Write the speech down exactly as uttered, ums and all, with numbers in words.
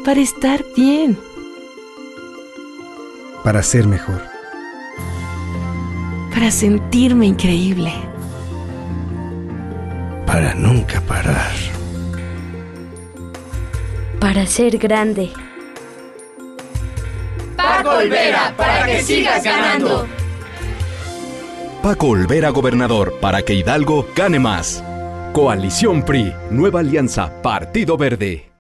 para estar bien, para ser mejor, para sentirme increíble, para nunca parar, para ser grande. Paco Olvera, para que sigas ganando. Paco Olvera, gobernador, para que Hidalgo gane más. Coalición P R I, Nueva Alianza, Partido Verde.